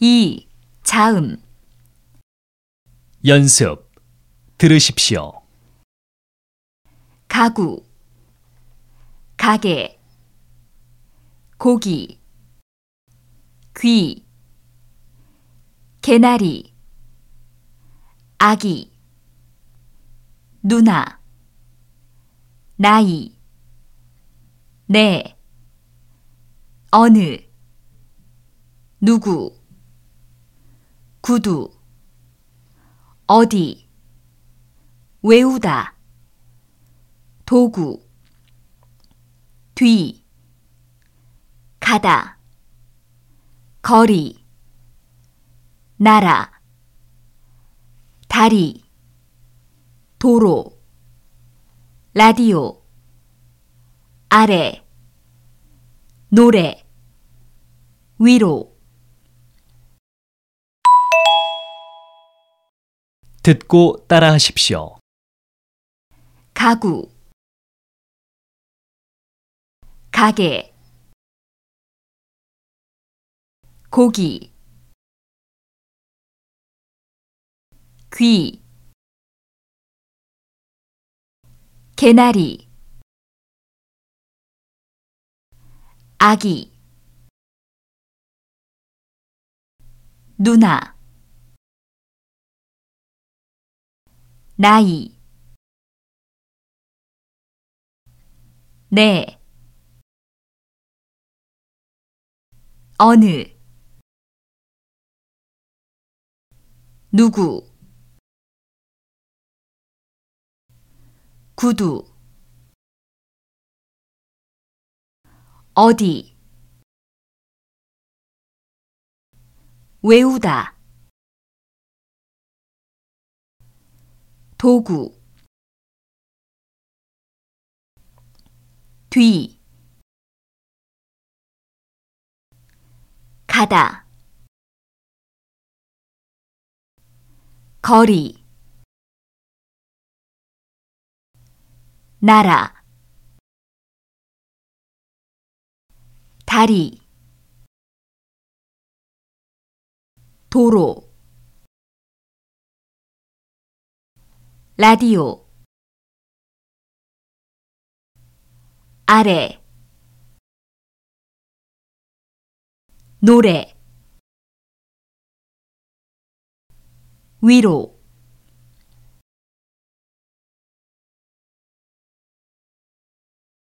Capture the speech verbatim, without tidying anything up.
이. 자음. 연습. 들으십시오. 가구, 가게, 고기, 귀, 개나리, 아기, 누나, 나이, 네, 어느, 누구, 구두, 어디, 외우다, 도구, 뒤, 가다, 거리, 나라, 다리, 도로, 라디오, 아래, 노래, 위로. 듣고 따라하십시오. 가구, 가게, 고기, 귀, 개나리, 아기, 누나, 나이, 네, 어느, 누구, 구두, 어디, 외우다, 도구, 뒤, 가다, 거리, 나라, 다리, 도로, 라디오, 아래, 노래, 위로.